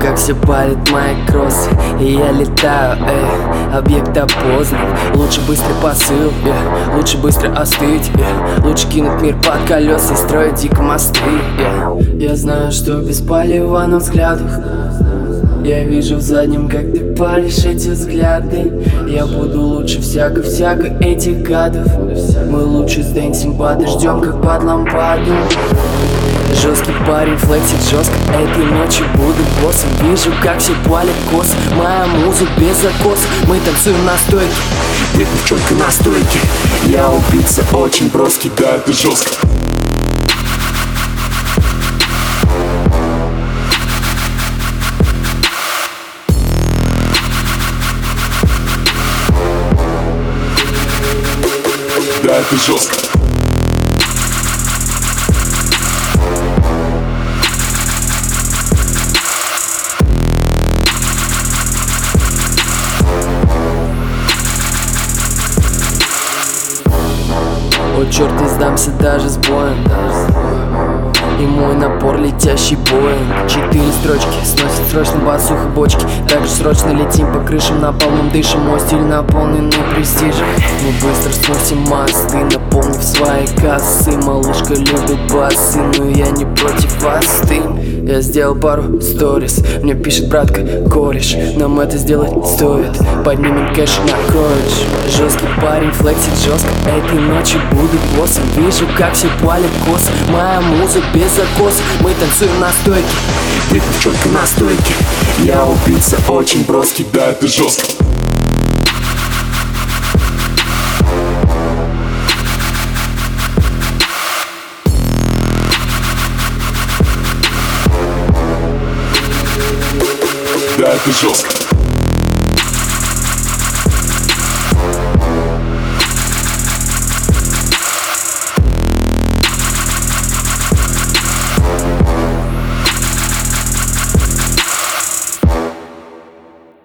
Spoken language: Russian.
как все палит мои кроссы, и я летаю, объект опознан. Лучше быстрый посыл, лучше быстро остыть, лучше кинуть мир под колеса и строить дико мосты. Я знаю, что без палева на взглядах. Я вижу в заднем, как ты палишь эти взгляды. Я буду лучше всяко этих гадов. Мы лучше сдэнсим под дождем, как под лампаду. Жесткий парень флексит жестко, этой ночью буду боссом. Вижу, как все палят косы, моя муза без закоса. Мы танцуем на стойке, ты девчонка на стойке. Я убийца очень броский, да, это жестко. Да, это жестко. О черт, не сдамся даже с боем. И мой напор летящий боинг. 4 строчки сносит срочно басуха бочки. Также срочно летим по крышам, напалмом дышим. Мой стиль наполненный престижем. Мы быстро сносим мосты, наполнив свои кассы. Малышка любит басы, но я не против вас, ты. Я сделал пару сторис, мне пишет братка, кореш. Нам это сделать стоит, поднимем кэш на кролледж. Жесткий парень флексит жестко, этой ночью буду боссом. Вижу, как все палят косы, моя муза без закоса. Мы танцуем на стойке, ты девчонка на стойке. Я убийца очень броский, да, это жестко. Да, это жестко.